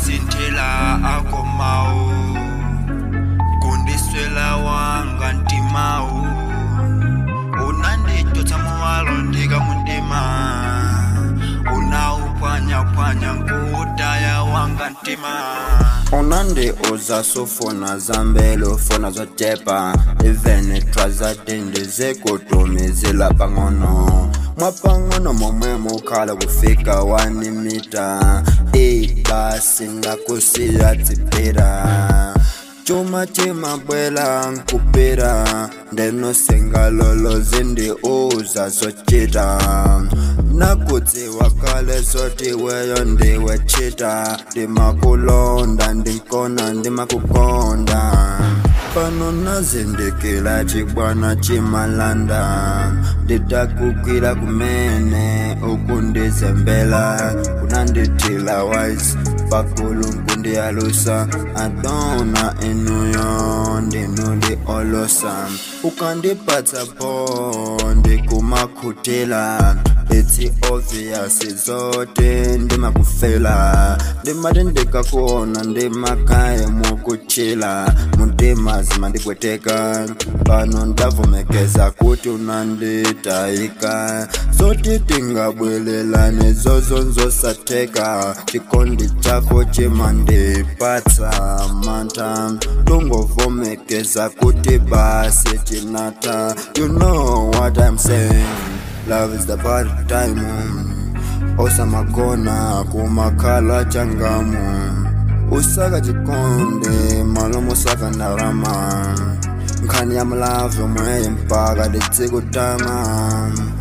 sintela akomao kundiswela wanga ntimao unanditotsa muwalo ndika mundima unaupwanya nkutaya wanga ntima unandi uza sufuna zambelo funa zotepa even trazadinde zekutumizila pangono mwapangono momwe mukhala kufika 1 mita basi ngakusiya tsipira chuma chimabwela nkupira ndenosengalolo zindi uza zochita nakutsi wakale zoti weyo ndiwe chita ndimakulonda ndinkona ndimakukonda pano nazindikila chibwana chimalanda nditakukila kumene ukundizembela kunanditila wise pakulungu ndiyalusa adona inuyo ndinudi olosa ukandipatsa po ndikumakhutila it's obvious zote ndimakufela ndimati ndikakuona ndimakaye mukuchila mundima zima ndipweteka pano ndavumekeza kuti unanditayika zoti tingabwelelane zozonzosateka chikondi chako chimandipatsa manta tungovomekeza kuti basi chinata you know what I'm saying. Love is the part time osamagona kumakhala changamu usaka chikonde malomo saka ndarama nkhani ya mlave mweye mpaka nditsikutama